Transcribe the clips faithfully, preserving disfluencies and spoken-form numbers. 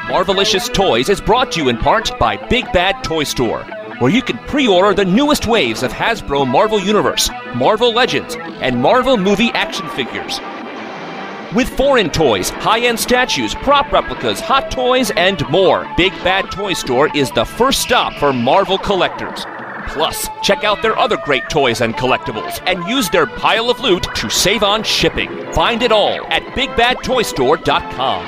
Marvelicious Toys is brought to you in part by Big Bad Toy Store, where you can pre-order the newest waves of Hasbro Marvel Universe, Marvel Legends, and Marvel movie action figures. With foreign toys, high-end statues, prop replicas, hot toys, and more, Big Bad Toy Store is the first stop for Marvel collectors. Plus, check out their other great toys and collectibles, and use their pile of loot to save on shipping. Find it all at big bad toy store dot com.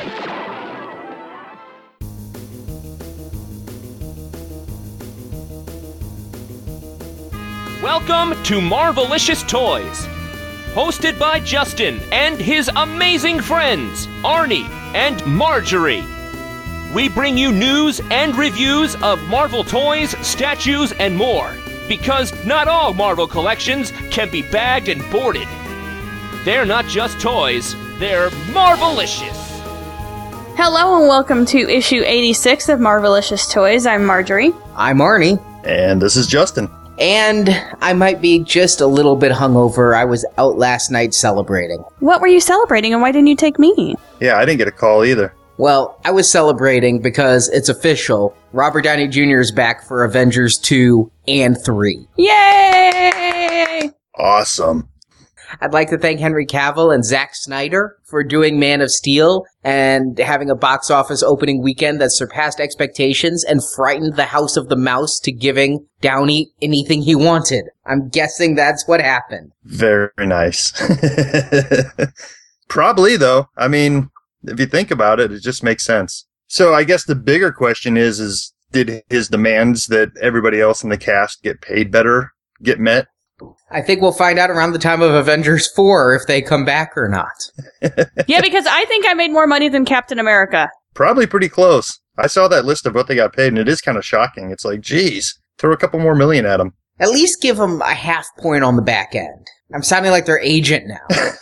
Welcome to Marvelicious Toys, hosted by Justin and his amazing friends, Arnie and Marjorie. We bring you news and reviews of Marvel toys, statues, and more, because not all Marvel collections can be bagged and boarded. They're not just toys, they're Marvelicious. Hello and welcome to issue eighty-six of Marvelicious Toys. I'm Marjorie. I'm Arnie. And this is Justin. And I might be just a little bit hungover. I was out last night celebrating. What were you celebrating and why didn't you take me? Yeah, I didn't get a call either. Well, I was celebrating because it's official. Robert Downey Junior is back for Avengers two and three. Yay! Awesome. I'd like to thank Henry Cavill and Zack Snyder for doing Man of Steel and having a box office opening weekend that surpassed expectations and frightened the House of the Mouse to giving Downey anything he wanted. I'm guessing that's what happened. Very nice. Probably, though. I mean, if you think about it, it just makes sense. So I guess the bigger question is, is did his demands that everybody else in the cast get paid better get met? I think we'll find out around the time of Avengers four if they come back or not. Yeah, because I think I made more money than Captain America. Probably pretty close. I saw that list of what they got paid, and it is kind of shocking. It's like, geez, throw a couple more million at them. At least give them a half point on the back end. I'm sounding like their agent now.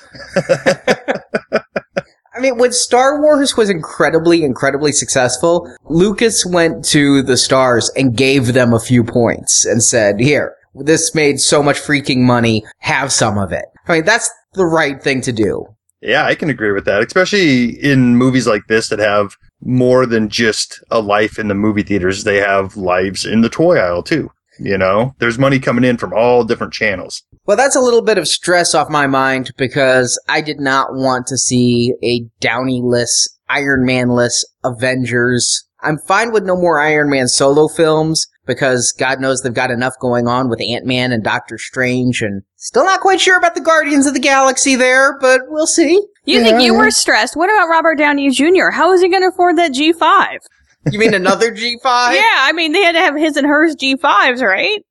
I mean, when Star Wars was incredibly, incredibly successful, Lucas went to the stars and gave them a few points and said, here, this made so much freaking money, have some of it. I mean, that's the right thing to do. Yeah, I can agree with that, especially in movies like this that have more than just a life in the movie theaters. They have lives in the toy aisle, too. You know, there's money coming in from all different channels. Well, that's a little bit of stress off my mind because I did not want to see a Downey-less, Iron Man-less Avengers. I'm fine with no more Iron Man solo films because God knows they've got enough going on with Ant-Man and Doctor Strange, and still not quite sure about the Guardians of the Galaxy there, but we'll see. You yeah. think you were stressed? What about Robert Downey Junior? How is he going to afford that G five? You mean another G five? Yeah, I mean, they had to have his and hers G fives, right?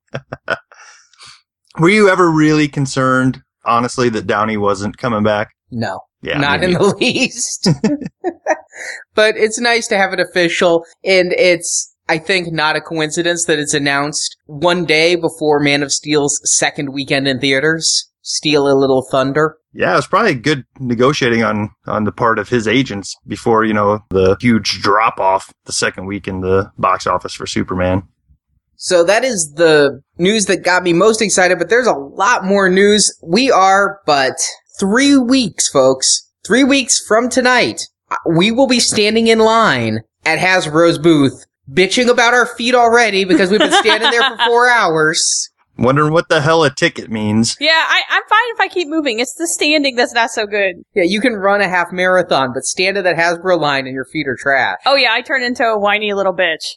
Were you ever really concerned, honestly, that Downey wasn't coming back? No. Yeah, not in the least. But it's nice to have it official, and it's, I think, not a coincidence that it's announced one day before Man of Steel's second weekend in theaters. Steal a Little Thunder. Yeah, it was probably good negotiating on, on the part of his agents before, you know, the huge drop-off the second week in the box office for Superman. So that is the news that got me most excited, but there's a lot more news. We are but three weeks, folks. Three weeks from tonight, we will be standing in line at Hasbro's booth, bitching about our feet already because we've been standing there for four hours. Wondering what the hell a ticket means. Yeah, I, I'm fine if I keep moving. It's the standing that's not so good. Yeah, you can run a half marathon, but stand at that Hasbro line and your feet are trash. Oh yeah, I turn into a whiny little bitch.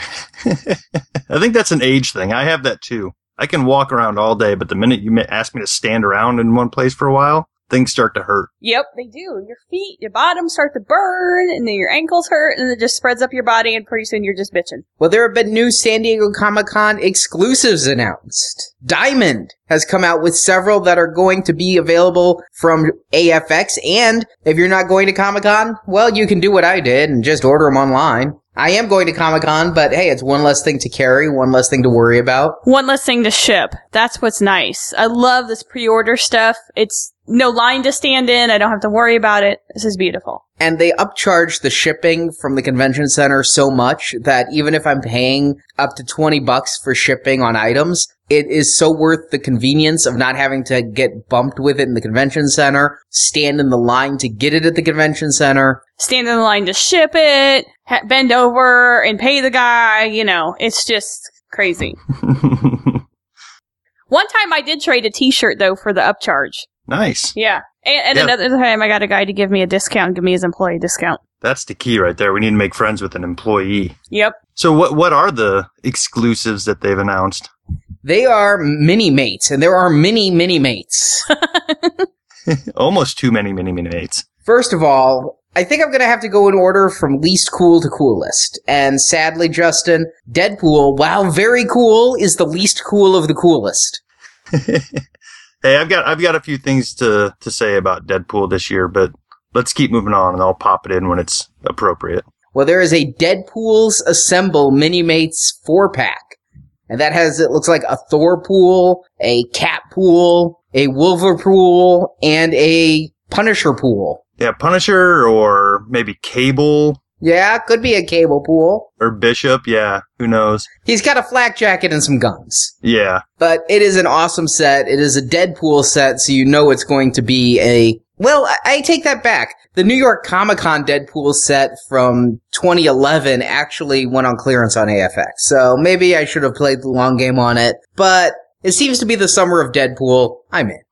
I think that's an age thing. I have that too. I can walk around all day, but the minute you ask me to stand around in one place for a while, things start to hurt. Yep, they do. Your feet, your bottoms start to burn, and then your ankles hurt, and it just spreads up your body, and pretty soon you're just bitching. Well, there have been new San Diego Comic-Con exclusives announced. Diamond has come out with several that are going to be available from A F X, and if you're not going to Comic-Con, well, you can do what I did and just order them online. I am going to Comic-Con, but hey, it's one less thing to carry, one less thing to worry about. One less thing to ship. That's what's nice. I love this pre-order stuff. It's no line to stand in. I don't have to worry about it. This is beautiful. And they upcharge the shipping from the convention center so much that even if I'm paying up to twenty bucks for shipping on items, it is so worth the convenience of not having to get bumped with it in the convention center, stand in the line to get it at the convention center. Stand in the line to ship it, ha- bend over and pay the guy, you know, it's just crazy. One time I did trade a t-shirt, though, for the upcharge. Nice. Yeah. And, and Yeah. another time I got a guy to give me a discount, give me his employee discount. That's the key right there. We need to make friends with an employee. Yep. So what what are the exclusives that they've announced? They are mini-mates, and there are many mini-mates. Almost too many mini mini mates. First of all, I think I'm going to have to go in order from least cool to coolest. And sadly, Justin, Deadpool, while very cool, is the least cool of the coolest. Hey, I've got I've got a few things to, to say about Deadpool this year, but let's keep moving on and I'll pop it in when it's appropriate. Well, there is a Deadpool's Assemble Mini-Mates four-pack. And that has, it looks like a Thor pool, a Cat pool, a Wolver pool, and a Punisher pool. Yeah, Punisher or maybe Cable Yeah, could be a Cable pool. or Bishop. Yeah, who knows? He's got a flak jacket and some guns. Yeah. But it is an awesome set. It is a Deadpool set, so you know it's going to be a... Well, I, I take that back. The New York Comic-Con Deadpool set from twenty eleven actually went on clearance on A F X, so maybe I should have played the long game on it. But it seems to be the summer of Deadpool. I'm in.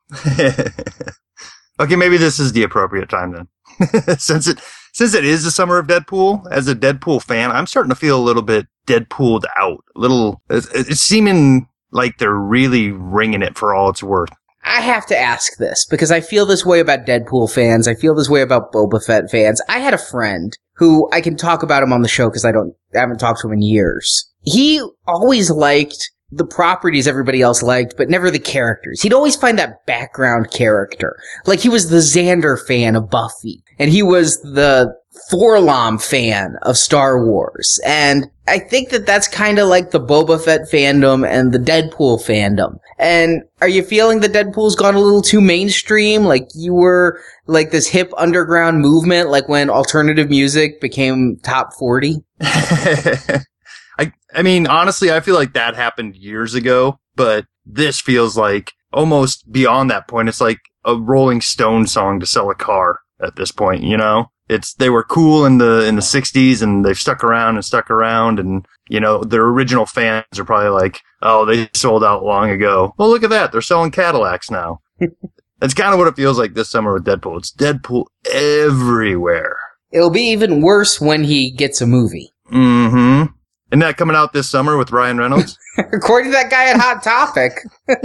Okay, maybe this is the appropriate time then. since it since it is the summer of Deadpool, as a Deadpool fan, I'm starting to feel a little bit Deadpooled out. A little, it's, it's seeming like they're really ringing it for all it's worth. I have to ask this, because I feel this way about Deadpool fans. I feel this way about Boba Fett fans. I had a friend who, I can talk about him on the show because I don't, I haven't talked to him in years. He always liked the properties everybody else liked, but never the characters. He'd always find that background character. Like, he was the Xander fan of Buffy, and he was the Forlom fan of Star Wars. And I think that that's kind of like the Boba Fett fandom and the Deadpool fandom. And are you feeling that Deadpool's gone a little too mainstream? Like you were like this hip underground movement, like when alternative music became top forty? I I mean, honestly, I feel like that happened years ago, but this feels like almost beyond that point. It's like a Rolling Stone song to sell a car at this point, you know? It's, they were cool in the, in the sixties and they've stuck around and stuck around and, you know, their original fans are probably like, oh, they sold out long ago. Well, look at that. They're selling Cadillacs now. That's kind of what it feels like this summer with Deadpool. It's Deadpool everywhere. It'll be even worse when he gets a movie. Mm-hmm. Isn't that coming out this summer with Ryan Reynolds? According to that guy at Hot Topic.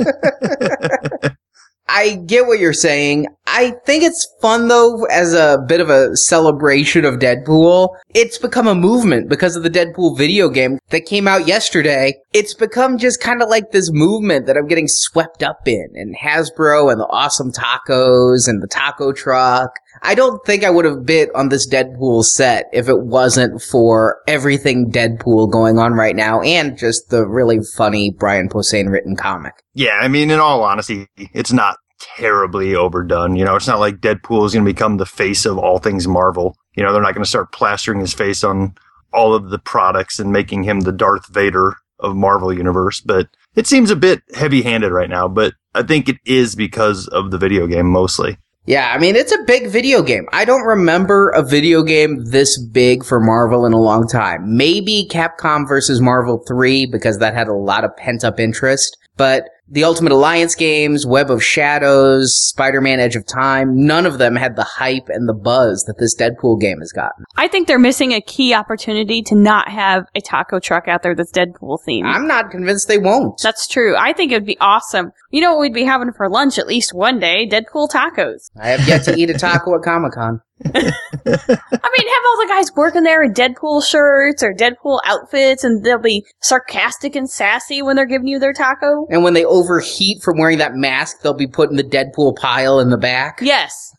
I get what you're saying. I think it's fun, though, as a bit of a celebration of Deadpool. It's become a movement because of the Deadpool video game that came out yesterday. It's become just kind of like this movement that I'm getting swept up in. And Hasbro and the awesome tacos and the taco truck. I don't think I would have bit on this Deadpool set if it wasn't for everything Deadpool going on right now and just the really funny Brian Posehn written comic. Yeah, I mean, in all honesty, it's not terribly overdone. You know, it's not like Deadpool is going to become the face of all things Marvel. You know, they're not going to start plastering his face on all of the products and making him the Darth Vader of Marvel Universe. But it seems a bit heavy-handed right now, but I think it is because of the video game mostly. Yeah, I mean, it's a big video game. I don't remember a video game this big for Marvel in a long time. Maybe Capcom versus Marvel three, because that had a lot of pent-up interest. But the Ultimate Alliance games, Web of Shadows, Spider-Man Edge of Time, none of them had the hype and the buzz that this Deadpool game has gotten. I think they're missing a key opportunity to not have a taco truck out there that's Deadpool themed. I'm not convinced they won't. That's true. I think it would be awesome. You know what we'd be having for lunch at least one day? Deadpool tacos. I have yet to eat a taco at Comic-Con. I mean, have all the guys working there in Deadpool shirts or Deadpool outfits, and they'll be sarcastic and sassy when they're giving you their taco. And when they overheat from wearing that mask, they'll be putting the Deadpool pile in the back. Yes.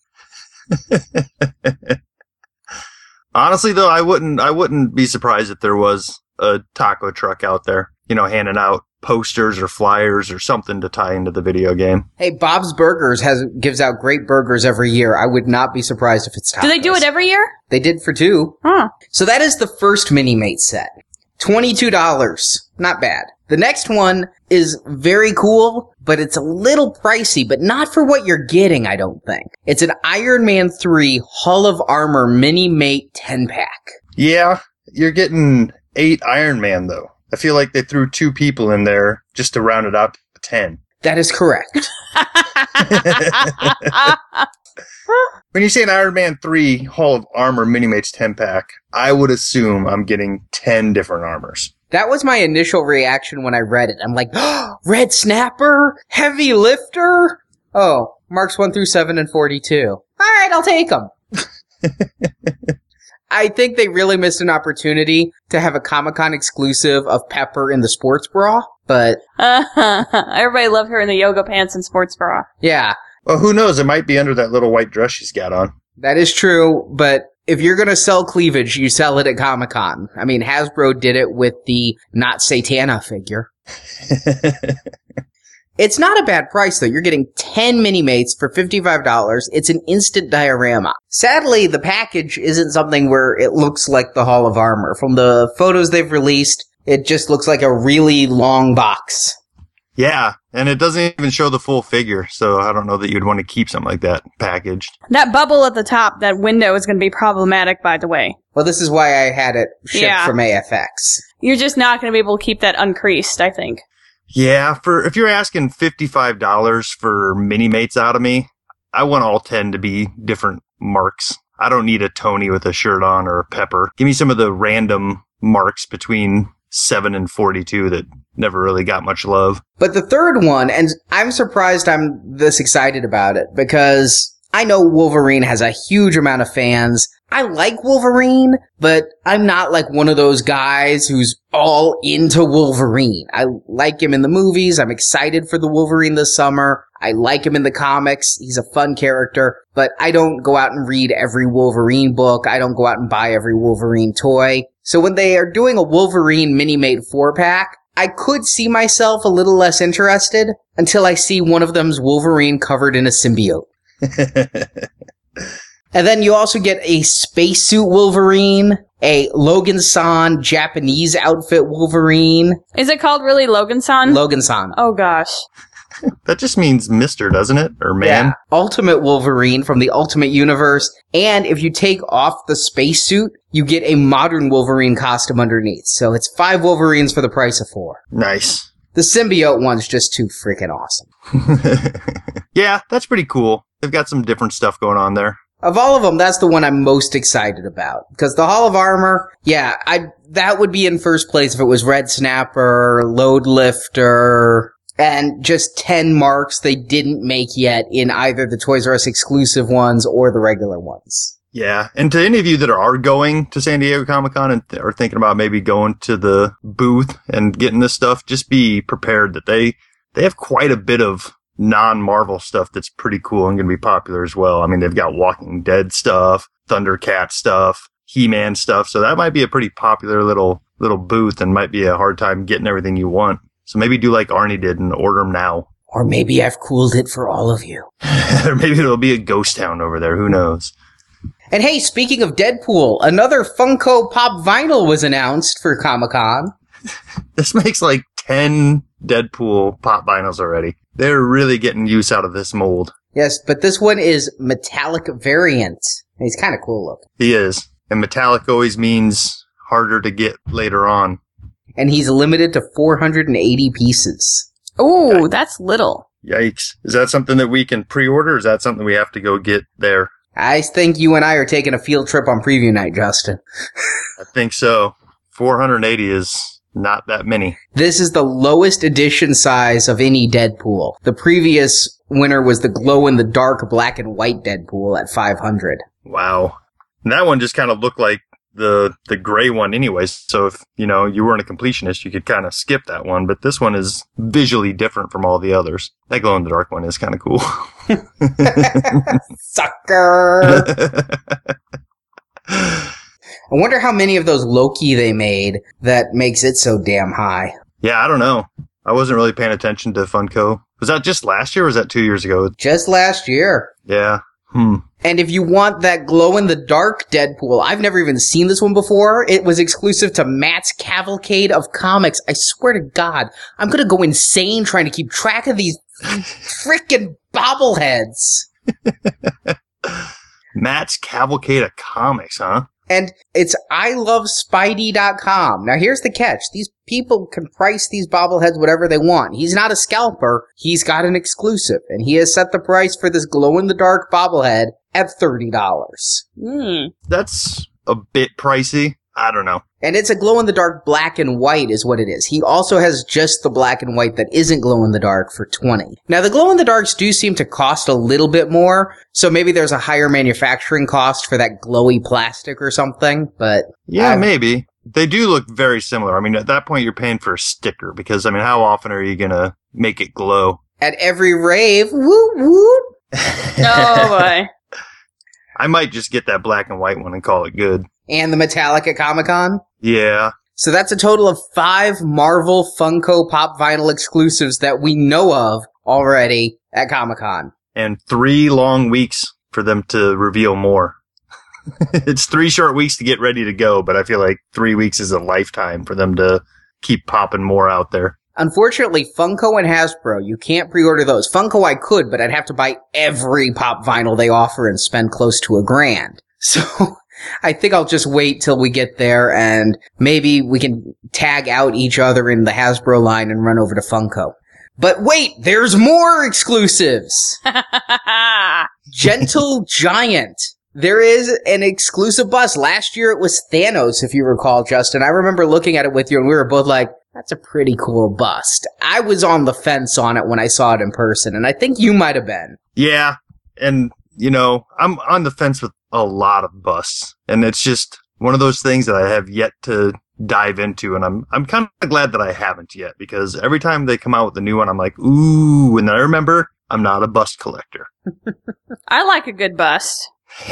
Honestly, though, I wouldn't I wouldn't be surprised if there was a taco truck out there, you know, handing out posters or flyers or something to tie into the video game. Hey, Bob's Burgers has gives out great burgers every year. I would not be surprised if it's tacos. Do they do it every year? They did for two. Huh. So that is the first Mini-Mate set. twenty-two dollars. Not bad. The next one is very cool, but it's a little pricey, but not for what you're getting, I don't think. It's an Iron Man three Hall of Armor Mini-Mate ten-pack. Yeah, you're getting eight Iron Man, though. I feel like they threw two people in there just to round it out to ten. That is correct. When you say an Iron Man three Hall of Armor Mini-Mates ten-pack, I would assume I'm getting ten different armors. That was my initial reaction when I read it. I'm like, oh, Red Snapper? Heavy Lifter? Oh, marks one through seven and forty-two. All right, I'll take them. I think they really missed an opportunity to have a Comic-Con exclusive of Pepper in the sports bra, but... Everybody loved her in the yoga pants and sports bra. Yeah. Well, who knows? It might be under that little white dress she's got on. That is true, but if you're going to sell cleavage, you sell it at Comic-Con. I mean, Hasbro did it with the Not Satana figure. It's not a bad price, though. You're getting ten Mini-Mates for fifty-five dollars. It's an instant diorama. Sadly, the package isn't something where it looks like the Hall of Armor. From the photos they've released, it just looks like a really long box. Yeah, and it doesn't even show the full figure, so I don't know that you'd want to keep something like that packaged. That bubble at the top, that window, is going to be problematic, by the way. Well, this is why I had it shipped Yeah. from A F X. You're just not going to be able to keep that uncreased, I think. Yeah, for if you're asking fifty-five dollars for Mini-Mates out of me, I want all ten to be different marks. I don't need a Tony with a shirt on or a Pepper. Give me some of the random marks between seven and forty-two that never really got much love. But the third one, and I'm surprised I'm this excited about it, because I know Wolverine has a huge amount of fans. I like Wolverine, but I'm not like one of those guys who's all into Wolverine. I like him in the movies. I'm excited for the Wolverine this summer. I like him in the comics. He's a fun character, but I don't go out and read every Wolverine book. I don't go out and buy every Wolverine toy. So when they are doing a Wolverine Mini-Mate four-pack, I could see myself a little less interested until I see one of them's Wolverine covered in a symbiote. And then you also get a spacesuit Wolverine, a Logan-san Japanese outfit Wolverine. Is it called really Logan-san? Logan-san. Oh, gosh. That just means Mister, doesn't it? Or man? Yeah. Ultimate Wolverine from the Ultimate Universe. And if you take off the spacesuit, you get a modern Wolverine costume underneath. So it's five Wolverines for the price of four. Nice. The symbiote one's just too freaking awesome. Yeah, that's pretty cool. They've got some different stuff going on there. Of all of them, that's the one I'm most excited about. Because the Hall of Armor, yeah, I that would be in first place if it was Red Snapper, Load Lifter, and just ten marks they didn't make yet in either the Toys R Us exclusive ones or the regular ones. Yeah, and to any of you that are going to San Diego Comic-Con and th- are thinking about maybe going to the booth and getting this stuff, just be prepared that they they have quite a bit of non-Marvel stuff that's pretty cool and going to be popular as well. I mean, they've got Walking Dead stuff, Thundercat stuff, He-Man stuff, so that might be a pretty popular little little booth and might be a hard time getting everything you want. So maybe do like Arnie did and order them now. Or maybe I've cooled it for all of you. Or maybe it'll be a ghost town over there, who knows. And hey, speaking of Deadpool, another Funko Pop vinyl was announced for Comic-Con. This makes like ten Deadpool pop vinyls already. They're really getting use out of this mold. Yes, but this one is metallic variant. He's kind of cool looking. He is. And metallic always means harder to get later on. And he's limited to four hundred eighty pieces. Ooh, that's little. Yikes. Is that something that we can pre-order, or is that something we have to go get there? I think you and I are taking a field trip on preview night, Justin. I think so. four hundred eighty is not that many. This is the lowest edition size of any Deadpool. The previous winner was the glow-in-the-dark black and white Deadpool at five hundred. Wow. And that one just kind of looked like the the gray one anyways. So if, you know, you weren't a completionist, you could kind of skip that one. But this one is visually different from all the others. That glow-in-the-dark one is kind of cool. Sucker! I wonder how many of those Loki they made that makes it so damn high. Yeah, I don't know. I wasn't really paying attention to Funko. Was that just last year or was that two years ago? Just last year. Yeah. Hmm. And if you want that glow-in-the-dark Deadpool, I've never even seen this one before. It was exclusive to Matt's Cavalcade of Comics. I swear to God, I'm gonna go insane trying to keep track of these frickin' bobbleheads. Matt's Cavalcade of Comics, huh? And it's I love Spidey dot com. Now here's the catch. These people can price these bobbleheads whatever they want. He's not a scalper. He's got an exclusive. And he has set the price for this glow-in-the-dark bobblehead at thirty dollars. Hmm. That's a bit pricey. I don't know. And it's a glow-in-the-dark black and white is what it is. He also has just the black and white that isn't glow-in-the-dark for twenty dollars. Now, the glow-in-the-darks do seem to cost a little bit more, so maybe there's a higher manufacturing cost for that glowy plastic or something, but... Yeah, I've- maybe. They do look very similar. I mean, at that point, you're paying for a sticker because, I mean, how often are you going to make it glow? At every rave, woo woo. Oh, boy. I might just get that black and white one and call it good. And the metallic at Comic-Con. Yeah. So that's a total of five Marvel Funko Pop Vinyl exclusives that we know of already at Comic-Con. And three long weeks for them to reveal more. It's three short weeks to get ready to go, but I feel like three weeks is a lifetime for them to keep popping more out there. Unfortunately, Funko and Hasbro, you can't pre-order those. Funko I could, but I'd have to buy every Pop Vinyl they offer and spend close to a grand. So I think I'll just wait till we get there and maybe we can tag out each other in the Hasbro line and run over to Funko. But wait, there's more exclusives! Gentle Giant. There is an exclusive bust. Last year it was Thanos, if you recall, Justin. I remember looking at it with you and we were both like, that's a pretty cool bust. I was on the fence on it when I saw it in person, and I think you might have been. Yeah. And, you know, I'm on the fence with a lot of busts. And it's just one of those things that I have yet to dive into. And I'm I'm kind of glad that I haven't yet, because every time they come out with a new one, I'm like, ooh. And then I remember I'm not a bust collector. I like a good bust.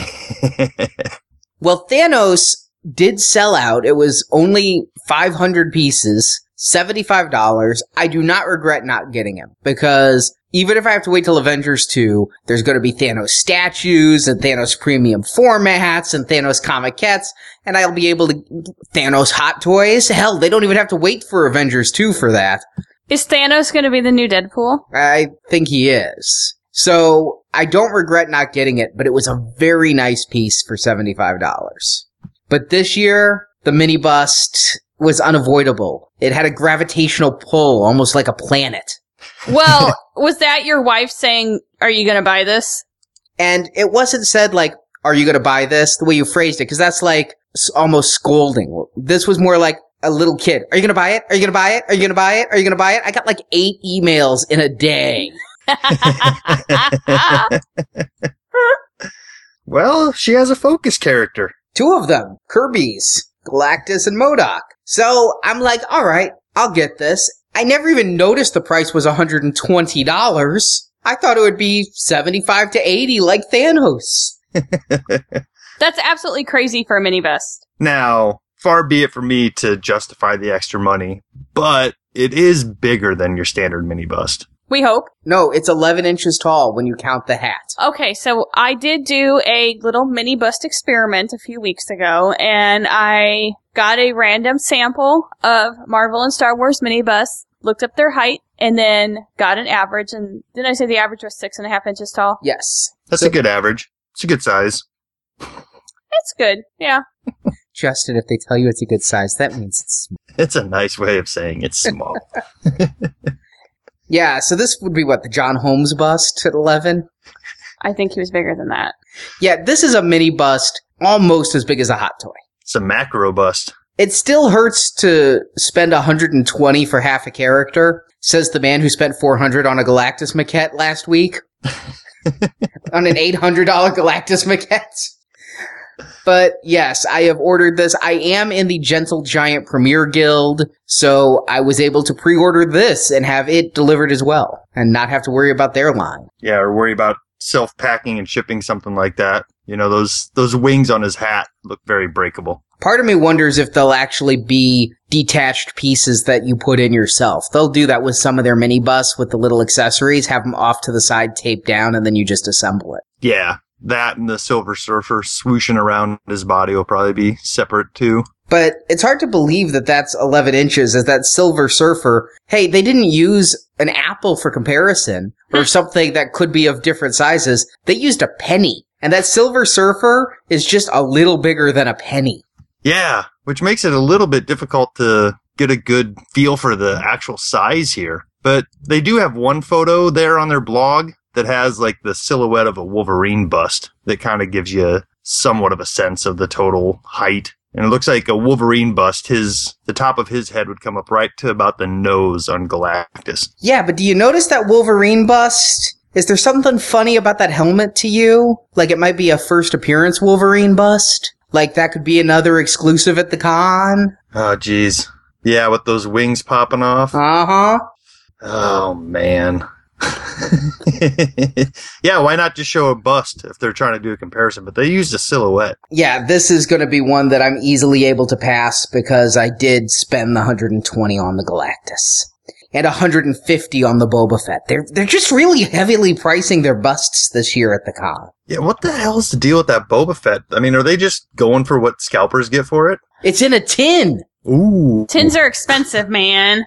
Well, Thanos did sell out. It was only five hundred pieces, seventy-five dollars. I do not regret not getting him, because even if I have to wait till Avengers two, there's going to be Thanos statues and Thanos premium formats and Thanos comiquettes, and I'll be able to... Thanos hot toys? Hell, they don't even have to wait for Avengers two for that. Is Thanos going to be the new Deadpool? I think he is. So, I don't regret not getting it, but it was a very nice piece for seventy-five dollars. But this year, the mini bust was unavoidable. It had a gravitational pull, almost like a planet. Well, was that your wife saying, are you going to buy this? And it wasn't said like, are you going to buy this? The way you phrased it, because that's like s- almost scolding. This was more like a little kid. Are you going to buy it? Are you going to buy it? Are you going to buy it? Are you going to buy it? I got like eight emails in a day. Well, she has a focus character. Two of them. Kirby's. Galactus and M O D O K. So, I'm like, alright, I'll get this. I never even noticed the price was one hundred twenty dollars. I thought it would be seventy-five to eighty like Thanos. That's absolutely crazy for a mini bust. Now, far be it for me to justify the extra money, but it is bigger than your standard mini bust. We hope. No, it's eleven inches tall when you count the hat. Okay, so I did do a little mini bust experiment a few weeks ago, and I got a random sample of Marvel and Star Wars mini busts, looked up their height, and then got an average. And didn't I say the average was six and a half inches tall? Yes. That's So- a good average. It's a good size. It's good, yeah. Justin, if they tell you it's a good size, that means it's small. It's a nice way of saying it's small. Yeah, so this would be what, the John Holmes bust at eleven? I think he was bigger than that. Yeah, this is a mini bust almost as big as a hot toy. It's a macro bust. It still hurts to spend one hundred twenty for half a character, says the man who spent four hundred on a Galactus maquette last week. On an eight hundred dollars Galactus maquette. But yes, I have ordered this. I am in the Gentle Giant Premier Guild, so I was able to pre-order this and have it delivered as well, and not have to worry about their line. Yeah, or worry about self-packing and shipping something like that. You know, those those wings on his hat look very breakable. Part of me wonders if they'll actually be detached pieces that you put in yourself. They'll do that with some of their mini busts with the little accessories, have them off to the side taped down, and then you just assemble it. Yeah, that and the Silver Surfer swooshing around his body will probably be separate too. But it's hard to believe that that's eleven inches as that Silver Surfer. Hey, they didn't use an apple for comparison or something that could be of different sizes. They used a penny. And that Silver Surfer is just a little bigger than a penny. Yeah, which makes it a little bit difficult to get a good feel for the actual size here. But they do have one photo there on their blog that has like the silhouette of a Wolverine bust that kind of gives you somewhat of a sense of the total height. And it looks like a Wolverine bust, his the top of his head would come up right to about the nose on Galactus. Yeah, but do you notice that Wolverine bust? Is there something funny about that helmet to you? Like it might be a first appearance Wolverine bust? Like that could be another exclusive at the con? Oh, geez. Yeah, with those wings popping off. Uh-huh. Oh, man. Yeah, why not just show a bust if they're trying to do a comparison? But they used a silhouette. Yeah, this is going to be one that I'm easily able to pass because I did spend the one hundred twenty on the Galactus. And one hundred fifty on the Boba Fett. They're they're just really heavily pricing their busts this year at the con. Yeah, what the hell is the deal with that Boba Fett? I mean, are they just going for what scalpers get for it? It's in a tin! Ooh. Tins are expensive, man.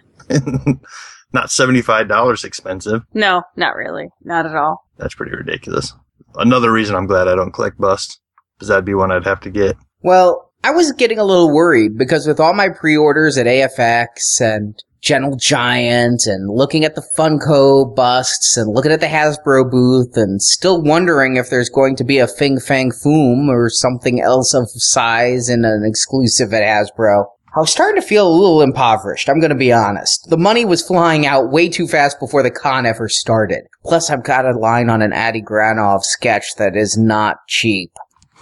Not seventy-five dollars expensive. No, not really. Not at all. That's pretty ridiculous. Another reason I'm glad I don't collect busts, because that'd be one I'd have to get. Well, I was getting a little worried because with all my pre-orders at A F X and Gentle Giant and looking at the Funko busts and looking at the Hasbro booth and still wondering if there's going to be a Fing Fang Foom or something else of size in an exclusive at Hasbro, I was starting to feel a little impoverished, I'm going to be honest. The money was flying out way too fast before the con ever started. Plus, I've got a line on an Adi Granov sketch that is not cheap.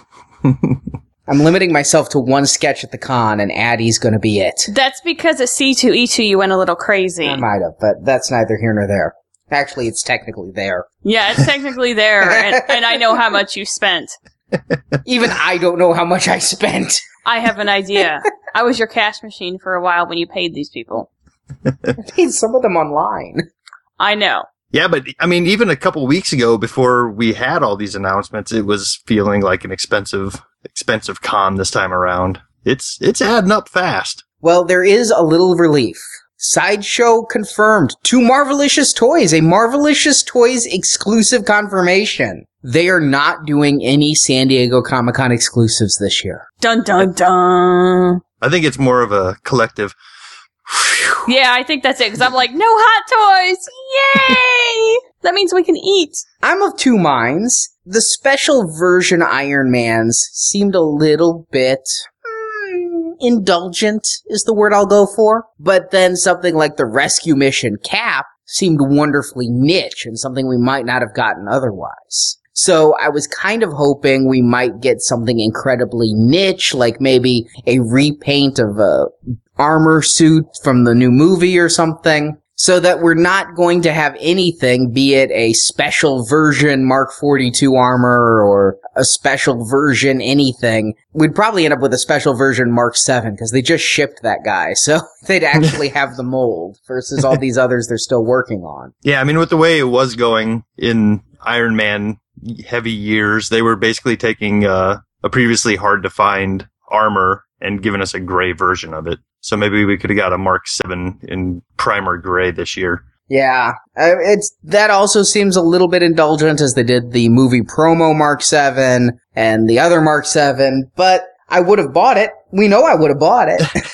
I'm limiting myself to one sketch at the con, and Addie's going to be it. That's because at C two E two you went a little crazy. I might have, but that's neither here nor there. Actually, it's technically there. Yeah, it's technically there, and, and I know how much you spent. Even I don't know how much I spent. I have an idea. I was your cash machine for a while when you paid these people. I paid some of them online. I know. Yeah, but I mean, even a couple weeks ago, before we had all these announcements, it was feeling like an expensive, expensive con this time around. It's it's adding up fast. Well, there is a little relief. Sideshow confirmed. Two Marvelicious Toys. A Marvelicious Toys exclusive confirmation. They are not doing any San Diego Comic-Con exclusives this year. Dun dun dun. I think it's more of a collective. Yeah, I think that's it, because I'm like, no hot toys! Yay! That means we can eat. I'm of two minds. The special version Iron Mans seemed a little bit mm, indulgent, is the word I'll go for. But then something like the Rescue Mission Cap seemed wonderfully niche and something we might not have gotten otherwise. So I was kind of hoping we might get something incredibly niche, like maybe a repaint of a armor suit from the new movie or something, so that we're not going to have anything, be it a special version Mark forty-two armor or a special version anything. We'd probably end up with a special version Mark seven, because they just shipped that guy, so they'd actually have the mold, versus all these others they're still working on. Yeah, I mean, with the way it was going in Iron Man heavy years, they were basically taking uh, a previously hard-to-find armor and giving us a gray version of it. So maybe we could have got a Mark seven in primer gray this year. Yeah, uh, it's that also seems a little bit indulgent, as they did the movie promo Mark seven and the other Mark seven, but I would have bought it. We know I would have bought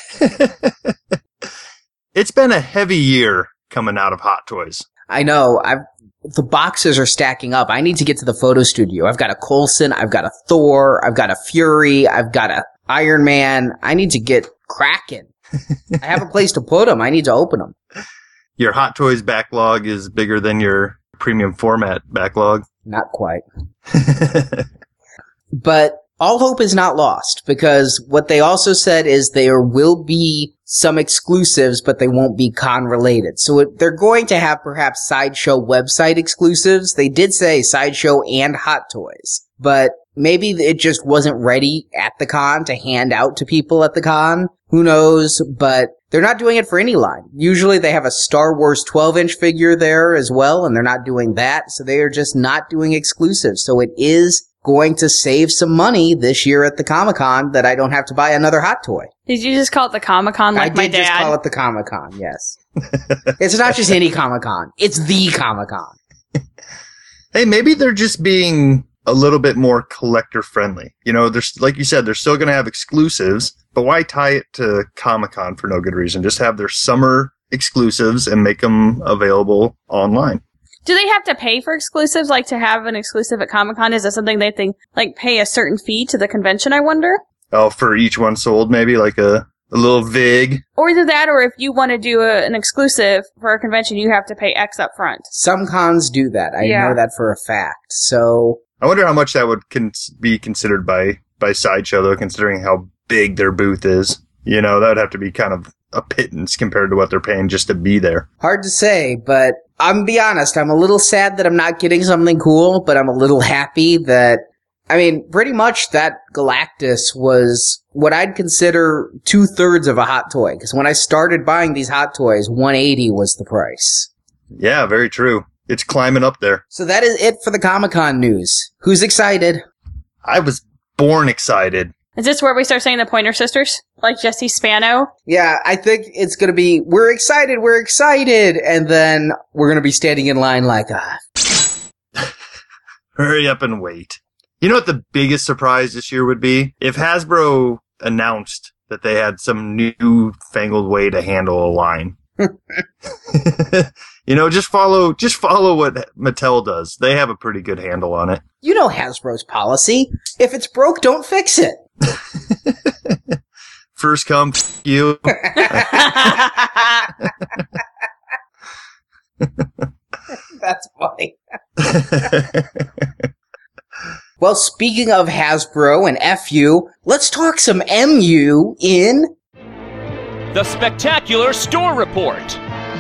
it. It's been a heavy year coming out of Hot Toys. I know. I've the boxes are stacking up. I need to get to the photo studio. I've got a Coulson, I've got a Thor, I've got a Fury, I've got a Iron Man. I need to get cracking. I have a place to put them. I need to open them. Your Hot Toys backlog is bigger than your premium format backlog. Not quite. But all hope is not lost, because what they also said is there will be some exclusives, but they won't be con-related. So it, they're going to have perhaps Sideshow website exclusives. They did say Sideshow and Hot Toys, but maybe it just wasn't ready at the con to hand out to people at the con. Who knows? But They're not doing it for any line. Usually they have a Star Wars twelve-inch figure there as well, and they're not doing that, so they are just not doing exclusives. So it is going to save some money this year at the Comic-Con that I don't have to buy another Hot Toy. Did you just call it the Comic-Con like I my did just dad? call it the Comic-Con, yes. It's not just any Comic-Con. It's the Comic-Con. Hey, maybe they're just being a little bit more collector friendly. You know, there's, like you said, they're still going to have exclusives, but why tie it to Comic-Con for no good reason? Just have their summer exclusives and make them available online. Do they have to pay for exclusives, like to have an exclusive at Comic-Con? Is that something they think, like, pay a certain fee to the convention, I wonder? Oh, for each one sold, maybe like a, a little vig. Or either that, or if you want to do a, an exclusive for a convention, you have to pay X up front. Some cons do that. I Yeah. know that for a fact. So I wonder how much that would con- be considered by, by Sideshow, though, considering how big their booth is. You know, that would have to be kind of a pittance compared to what they're paying just to be there. hard to say, but I'm gonna be honest, I'm a little sad that I'm not getting something cool, but I'm a little happy that, I mean, pretty much that Galactus was what I'd consider two-thirds of a Hot Toy, because when I started buying these Hot Toys, one hundred eighty was the price. Yeah, very true. It's climbing up there. So that is it for the Comic-Con news. Who's excited? I was born excited. Is this where we start saying the Pointer Sisters? Like Jesse Spano? Yeah, I think it's gonna be, we're excited, we're excited, and then we're gonna be standing in line like, ah. Hurry up and wait. You know what the biggest surprise this year would be? If Hasbro announced that they had some new-fangled way to handle a line. You know, just follow, just follow what Mattel does. They have a pretty good handle on it. You know Hasbro's policy. If it's broke, don't fix it. First come, f- you. That's funny. Well, speaking of Hasbro and F U, let's talk some M U in... The Spectacular Store Report.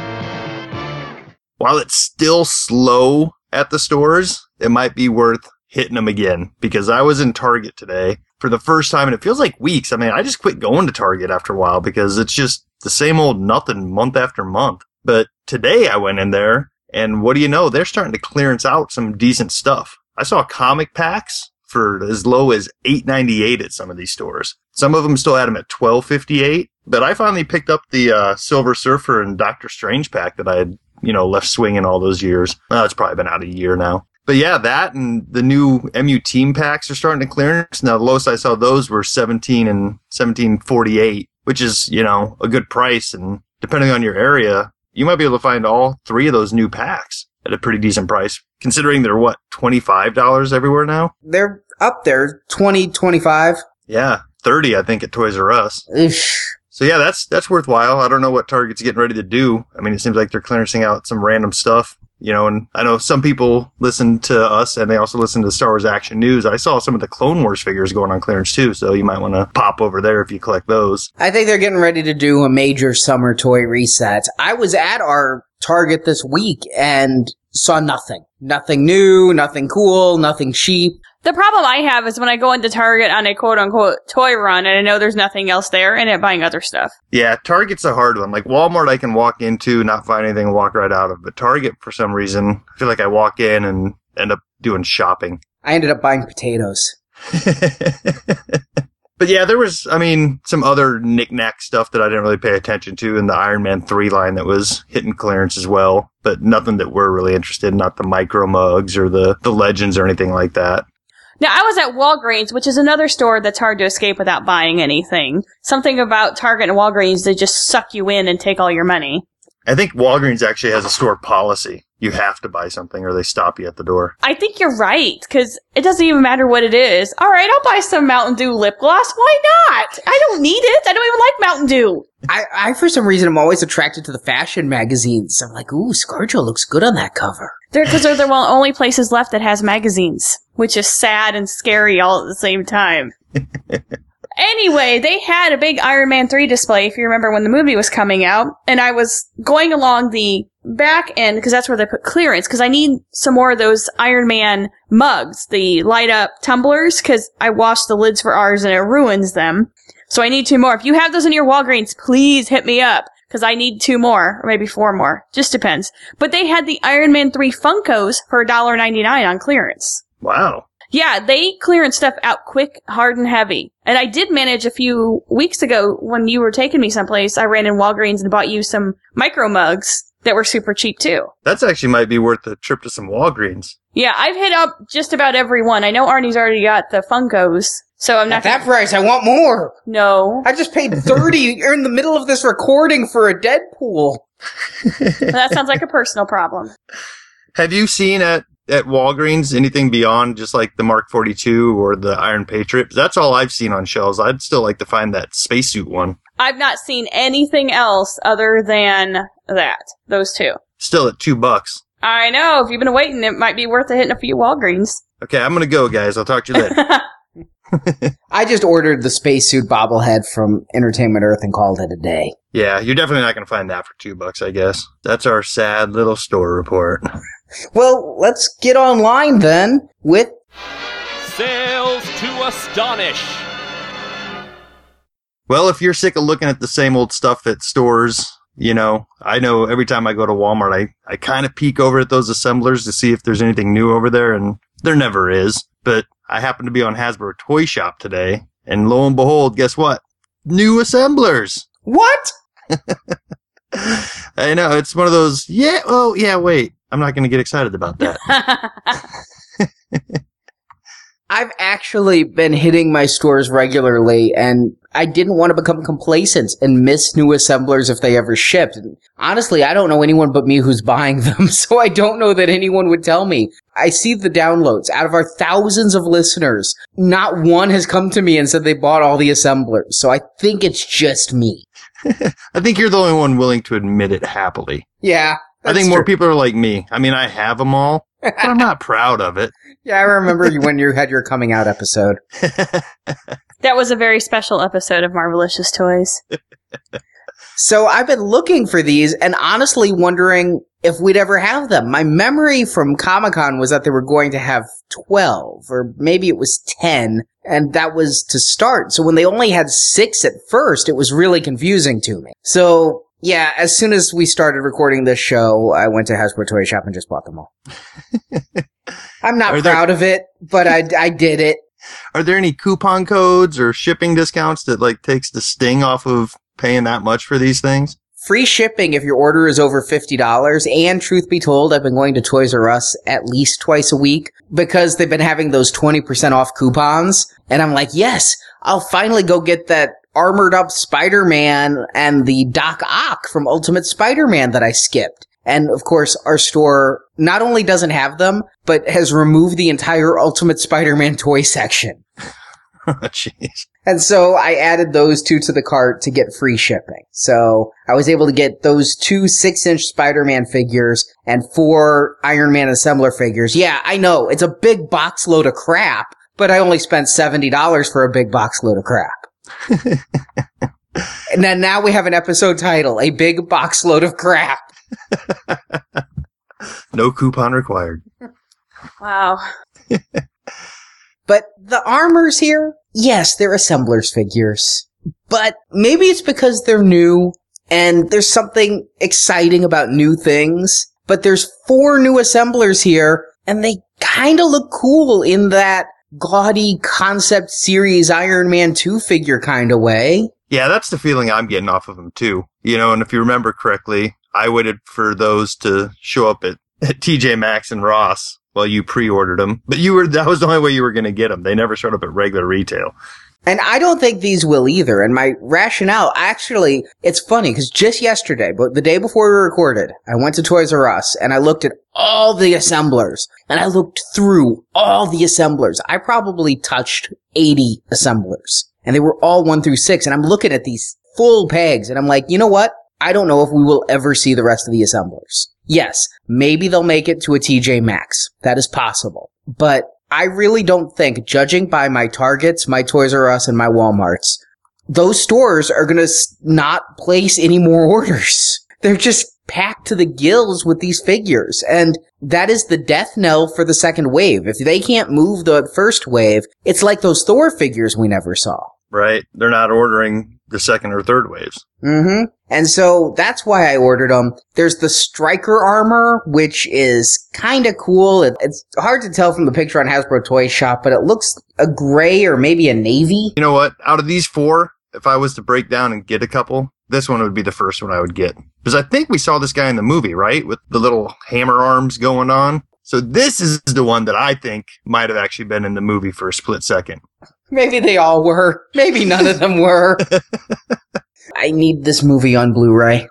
While it's still slow at the stores, it might be worth hitting them again, because I was in Target today for the first time, and it feels like weeks. I mean, I just quit going to Target after a while because it's just the same old nothing month after month. But today I went in there, and what do you know? They're starting to clearance out some decent stuff. I saw comic packs for as low as eight ninety-eight at some of these stores. Some of them still had them at twelve fifty-eight, but I finally picked up the uh, Silver Surfer and Doctor Strange pack that I had, you know, left swinging all those years. Well, it's probably been out a year now. But yeah, that and the new M U team packs are starting to clearance. Now, the lowest I saw those were seventeen and seventeen forty-eight, which is, you know, a good price. And depending on your area, you might be able to find all three of those new packs at a pretty decent price, considering they're, what, twenty-five dollars everywhere now? They're up there, twenty, twenty-five. Yeah, thirty, I think, at Toys R Us. Ish. So yeah, that's that's worthwhile. I don't know what Target's getting ready to do. I mean, it seems like they're clearancing out some random stuff, you know, and I know some people listen to us and they also listen to Star Wars Action News. I saw some of the Clone Wars figures going on clearance too, so you might want to pop over there if you collect those. I think they're getting ready to do a major summer toy reset. I was at our Target this week and saw nothing. Nothing new, nothing cool, nothing cheap. The problem I have is when I go into Target on a quote-unquote toy run and I know there's nothing else there and I'm buying other stuff. Yeah, Target's a hard one. Like Walmart I can walk into, not find anything, and walk right out of. But Target, for some reason, I feel like I walk in and end up doing shopping. I ended up buying potatoes. But yeah, there was, I mean, some other knick-knack stuff that I didn't really pay attention to in the Iron Man three line that was hitting clearance as well. But nothing that we're really interested in, not the micro mugs or the, the legends or anything like that. Now, I was at Walgreens, which is another store that's hard to escape without buying anything. Something about Target and Walgreens, they just suck you in and take all your money. I think Walgreens actually has a store policy. You have to buy something or they stop you at the door. I think you're right, because it doesn't even matter what it is. All right, I'll buy some Mountain Dew lip gloss. Why not? I don't need it. I don't even like Mountain Dew. I, I, for some reason, am always attracted to the fashion magazines. I'm like, ooh, ScarJo looks good on that cover. They're because they're the one- only places left that has magazines, which is sad and scary all at the same time. Anyway, they had a big Iron Man three display, if you remember when the movie was coming out, and I was going along the back end, because that's where they put clearance, because I need some more of those Iron Man mugs, the light-up tumblers, because I washed the lids for ours and it ruins them. So I need two more. If you have those in your Walgreens, please hit me up. Because I need two more, or maybe four more. Just depends. But they had the Iron Man three Funkos for one dollar and ninety-nine cents on clearance. Wow. Yeah, they clearance stuff out quick, hard, and heavy. And I did manage a few weeks ago when you were taking me someplace, I ran in Walgreens and bought you some micro mugs that were super cheap too. That's actually might be worth a trip to some Walgreens. Yeah, I've hit up just about every one. I know Arnie's already got the Funkos, so I'm not... At that price, I want more. No. I just paid thirty. You're in the middle of this recording for a Deadpool. That sounds like a personal problem. Have you seen at, at Walgreens anything beyond just like the Mark forty-two or the Iron Patriot? That's all I've seen on shelves. I'd still like to find that spacesuit one. I've not seen anything else other than that. Those two. Still at two bucks. I know. If you've been waiting, it might be worth it hitting a few Walgreens. Okay, I'm gonna go, guys. I'll talk to you later. I just ordered the spacesuit bobblehead from Entertainment Earth and called it a day. Yeah, you're definitely not gonna find that for two bucks, I guess. That's our sad little store report. Well, let's get online then with Sales to astonish. Well, if you're sick of looking at the same old stuff at stores, you know, I know every time I go to Walmart, I, I kind of peek over at those assemblers to see if there's anything new over there, and there never is. But I happened to be on Hasbro Toy Shop today, and lo and behold, guess what? New assemblers! what? I know, it's one of those, yeah, oh, yeah, wait. I'm not going to get excited about that. I've actually been hitting my stores regularly, and I didn't want to become complacent and miss new assemblers if they ever shipped. And honestly, I don't know anyone but me who's buying them, so I don't know that anyone would tell me. I see the downloads. Out of our thousands of listeners, not one has come to me and said they bought all the assemblers, so I think it's just me. I think you're the only one willing to admit it happily. Yeah. I think more people are like me. I mean, I have them all, but I'm not proud of it. Yeah, I remember you when you had your coming out episode. That was a very special episode of Marvelicious Toys. So I've been looking for these and honestly wondering if we'd ever have them. My memory from Comic-Con was that they were going to have twelve, or maybe it was ten, and that was to start. So when they only had six at first, it was really confusing to me. So... yeah, as soon as we started recording this show, I went to Hasbro Toy Shop and just bought them all. I'm not Are proud there- of it, but I, I did it. Are there any coupon codes or shipping discounts that like takes the sting off of paying that much for these things? Free shipping if your order is over fifty dollars, and truth be told, I've been going to Toys R Us at least twice a week because they've been having those twenty percent off coupons, and I'm like, yes, I'll finally go get that armored up Spider-Man and the Doc Ock from Ultimate Spider-Man that I skipped. And of course, our store not only doesn't have them, but has removed the entire Ultimate Spider-Man toy section. Oh, jeez. And so I added those two to the cart to get free shipping. So I was able to get those two six-inch Spider-Man figures and four Iron Man assembler figures. Yeah, I know, it's a big box load of crap, but I only spent seventy dollars for a big box load of crap. And then now we have an episode title, A Big Box Load of Crap. No coupon required. Wow. But the armors here, yes, they're assemblers figures. But maybe it's because they're new and there's something exciting about new things. But there's four new assemblers here and they kind of look cool in that gaudy concept series Iron Man two figure kind of way. Yeah, that's the feeling I'm getting off of them too. You know, and if you remember correctly, I waited for those to show up at, at T J Maxx and Ross while you pre-ordered them. But you were that was the only way you were going to get them. They never showed up at regular retail. And I don't think these will either. And my rationale, actually, it's funny because just yesterday, but the day before we recorded, I went to Toys R Us and I looked at all the assemblers and I looked through all the assemblers. I probably touched eighty assemblers and they were all one through six. And I'm looking at these full pegs and I'm like, you know what? I don't know if we will ever see the rest of the assemblers. Yes, maybe they'll make it to a T J Maxx. That is possible. But I really don't think, judging by my Targets, my Toys R Us, and my Walmarts, those stores are going to not place any more orders. They're just packed to the gills with these figures. And that is the death knell for the second wave. If they can't move the first wave, it's like those Thor figures we never saw. Right? They're not ordering the second or third waves. Mm-hmm. And so that's why I ordered them. There's the Striker armor, which is kind of cool. It, it's hard to tell from the picture on Hasbro Toy Shop, but it looks a gray or maybe a navy. You know what? Out of these four, if I was to break down and get a couple, this one would be the first one I would get. Because I think we saw this guy in the movie, right? With the little hammer arms going on. So this is the one that I think might have actually been in the movie for a split second. Maybe they all were. Maybe none of them were. I need this movie on Blu-ray.